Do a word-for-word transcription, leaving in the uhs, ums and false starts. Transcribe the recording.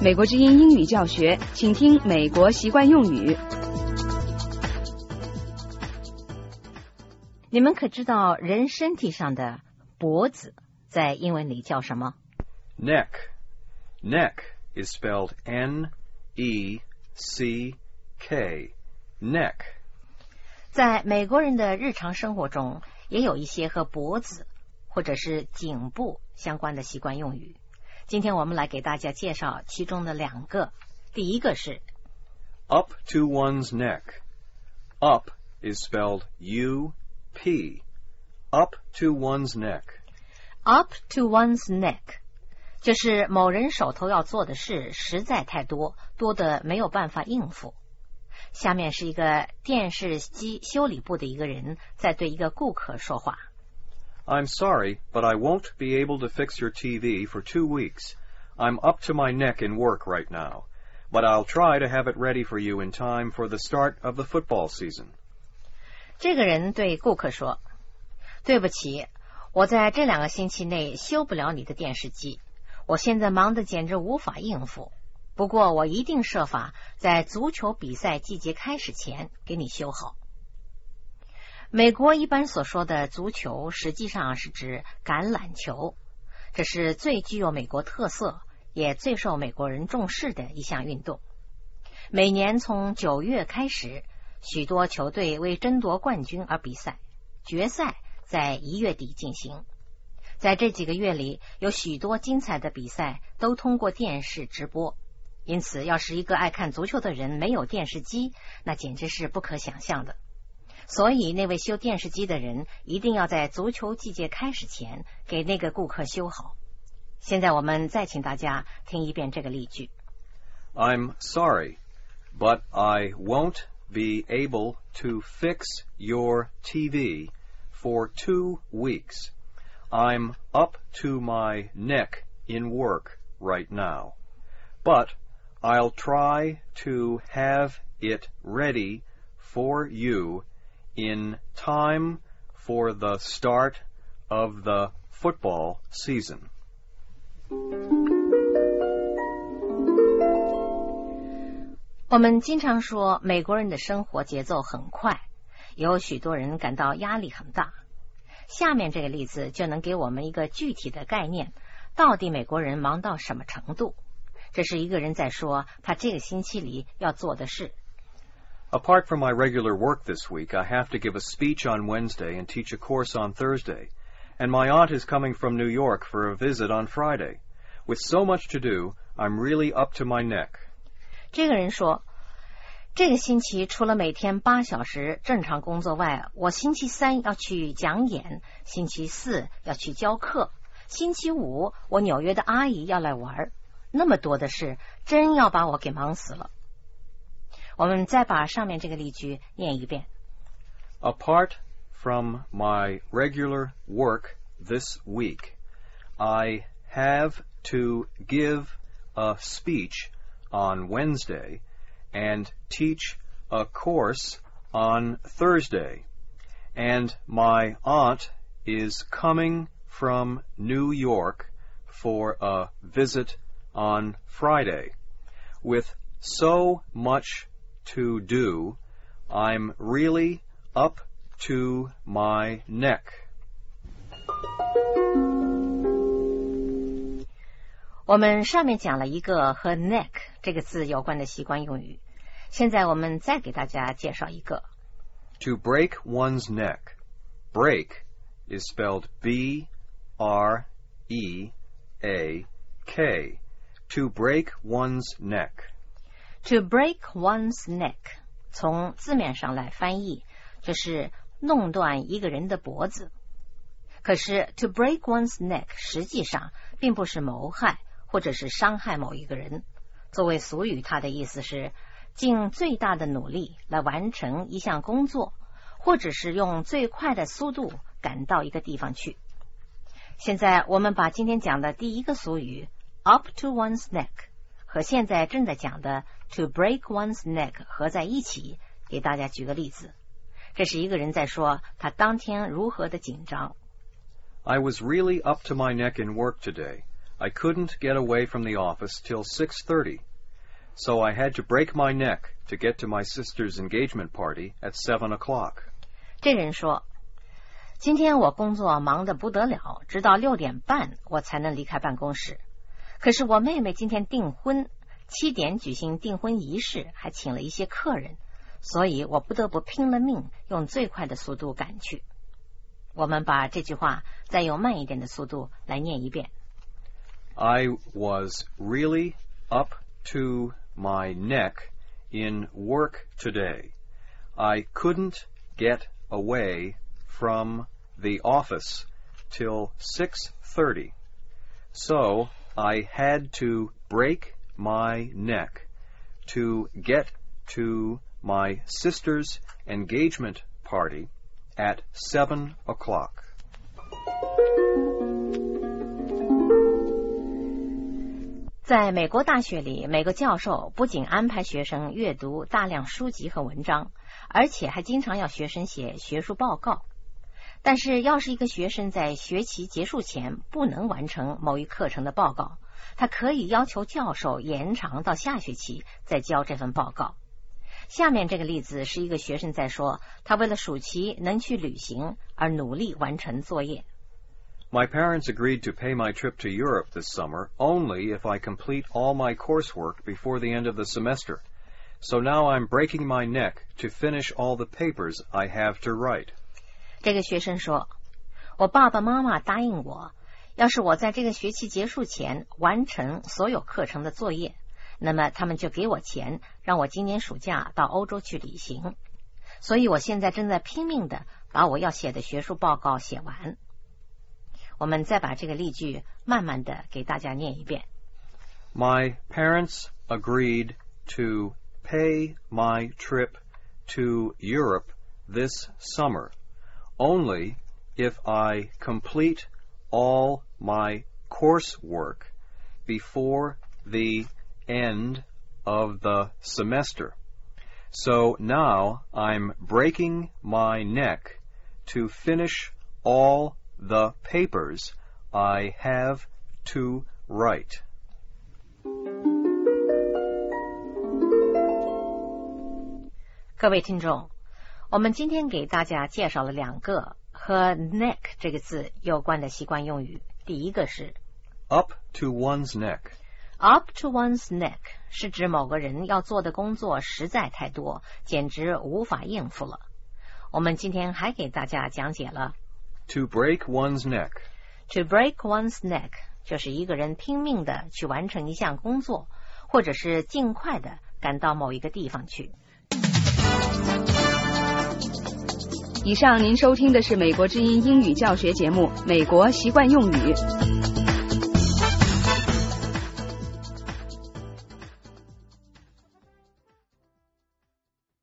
美国之音英语教学，请听美国习惯用语。 你们可知道人身体上的脖子在英文里叫什么？ Neck. Neck is spelled N E C K. Neck. 在美国人的日常生活中，也有一些和脖子或者是颈部相关的习惯用语。今天我们来给大家介绍其中的两个。第一个是 Up to one's neck. Up is spelled U P. Up to one's neck. Up to one's neck. 就是某人手头要做的事实在太多，多得没有办法应付。下面是一个电视机修理部的一个人在对一个顾客说话。 I'm sorry, but I won't be able to fix your T V for two weeks. I'm up to my neck in work right now, but I'll try to have it ready for you in time for the start of the football season. 这个人对顾客说，对不起，我在这两个星期内修不了你的电视机，我现在忙得简直无法应付，不过我一定设法在足球比赛季节开始前给你修好。美国一般所说的足球实际上是指橄榄球，这是最具有美国特色也最受美国人重视的一项运动。每年从九月开始，许多球队为争夺冠军而比赛，决赛在一月底进行。在这几个月里，有许多精彩的比赛都通过电视直播，因此要是一个爱看足球的人没有电视机，那简直是不可想象的。所以那位修电视机的人一定要在足球季节开始前给那个顾客修好。现在我们再请大家听一遍这个例句。 I'm sorry, but I won't be able to fix your T V for two weeks. I'm up to my neck in work right now, but I'll try to have it ready for you in time for the start of the football season. 我们经常说美国人的生活节奏很快，有许多人感到压力很大。下面这个例子就能给我们一个具体的概念，到底美国人忙到什么程度。这是一个人在说他这个星期里要做的事。 Apart from my regular work this week, I have to give a speech on Wednesday and teach a course on Thursday. And my aunt is coming from New York for a visit on Friday. With so much to do, I'm really up to my neck. 这个人说，这个星期除了每天八小时正常工作外，我星期三要去讲演，星期四要去教课，星期五我纽约的阿姨要来玩，那么多的事，真要把我给忙死了。我们再把上面这个例句念一遍。 Apart from my regular work this week, I have to give a speech on Wednesday and teach a course on Thursday. And my aunt is coming from New York for a visit on Friday. With so much to do, I'm really up to my neck. 我们上面讲了一个和 neck 这个字有关的习惯用语，现在我们再给大家介绍一个。 To break one's neck. Break is spelled B R E A K. To break one's neck. To break one's neck 从字面上来翻译，就是弄断一个人的脖子。可是 to break one's neck 实际上并不是谋害或者是伤害某一个人。作为俗语，它的意思是尽最大的努力来完成一项工作，或者是用最快的速度赶到一个地方去。现在我们把今天讲的第一个俗语 up to one's neck 和现在正在讲的 to break one's neck 合在一起，给大家举个例子。这是一个人在说他当天如何的紧张。 I was really up to my neck in work today. I couldn't get away from the office till six thirty, so I had to break my neck to get to my sister's engagement party at seven o'clock. 这人说，今天我工作忙得不得了，直到六点半我才能离开办公室。可是我妹妹今天订婚，七点举行订婚仪式，还请了一些客人，所以我不得不拼了命用最快的速度赶去。我们把这句话再用慢一点的速度来念一遍。 I was really up to my neck in work today. I couldn't get away from the office till six thirty, so I had to break my neck to get to my sister's engagement party at seven o'clock. 在美国大学里，每个教授不仅安排学生阅读大量书籍和文章，而且还经常要学生写学术报告。但是要是一个学生在学期结束前不能完成某一课程的报告，他可以要求教授延长到下学期再交这份报告。下面这个例子是一个学生在说，他为了暑期能去旅行而努力完成作业。 My parents agreed to pay my trip to Europe this summer only if I complete all my coursework before the end of the semester. So now I'm breaking my neck to finish all the papers I have to write. 这个学生说，我爸爸妈妈答应我，要是我在这个学期结束前完成所有课程的作业，那么他们就给我钱，让我今年暑假到欧洲去旅行。所以我现在正在拼命的把我要写的学术报告写完。我们再把这个例句慢慢的给大家念一遍。 My parents agreed to pay my trip to Europe this summer only if I complete all my coursework before the end of the semester. So now I'm breaking my neck to finish all the papers I have to write. 各位听众，我们今天给大家介绍了两个和 neck 这个字有关的习惯用语。第一个是 Up to one's neck. Up to one's neck 是指某个人要做的工作实在太多，简直无法应付了。我们今天还给大家讲解了 To break one's neck. To break one's neck 就是一个人拼命的去完成一项工作，或者是尽快的赶到某一个地方去。 以上您收听的是美国之音英语教学节目《美国习惯用语》。